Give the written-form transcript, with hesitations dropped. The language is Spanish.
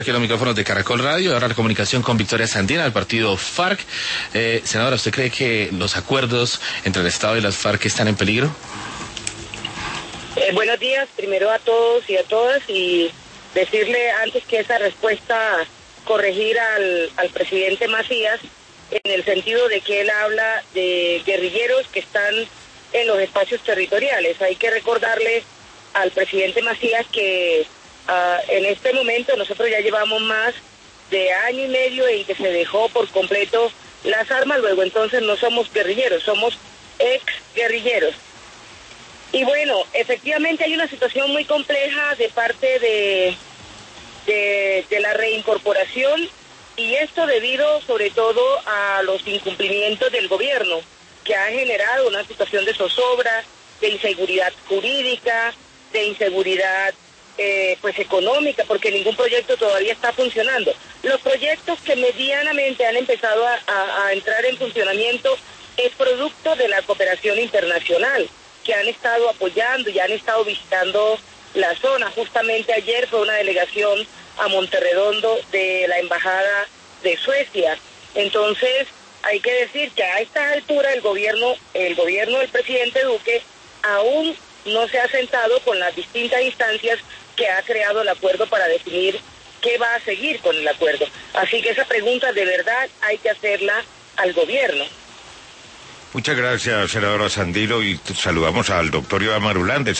Aquí los micrófonos de Caracol Radio, ahora la comunicación con Victoria Sandina del partido FARC. Senadora, ¿usted cree que los acuerdos entre el Estado y las FARC están en peligro? Buenos días, primero a todos y a todas, y decirle antes que esa respuesta corregir al presidente Macías en el sentido de que él habla de guerrilleros que están en los espacios territoriales. Hay que recordarle al presidente Macías que en este momento nosotros ya llevamos más de año y medio en que se dejó por completo las armas, luego entonces no somos guerrilleros, somos ex guerrilleros. Y bueno, efectivamente hay una situación muy compleja de parte de la reincorporación, y esto debido sobre todo a los incumplimientos del gobierno, que ha generado una situación de zozobra, de inseguridad jurídica, de inseguridad pues económica, porque ningún proyecto todavía está funcionando. Los proyectos que medianamente han empezado a entrar en funcionamiento es producto de la cooperación internacional, que han estado apoyando y han estado visitando la zona. Justamente ayer fue una delegación a Monterredondo de la Embajada de Suecia. Entonces, hay que decir que a esta altura el gobierno del presidente Duque aún no se ha sentado con las distintas instancias que ha creado el acuerdo para definir qué va a seguir con el acuerdo. Así que esa pregunta de verdad hay que hacerla al gobierno. Muchas gracias, senadora Sandino, y saludamos al doctor Iván Marulán,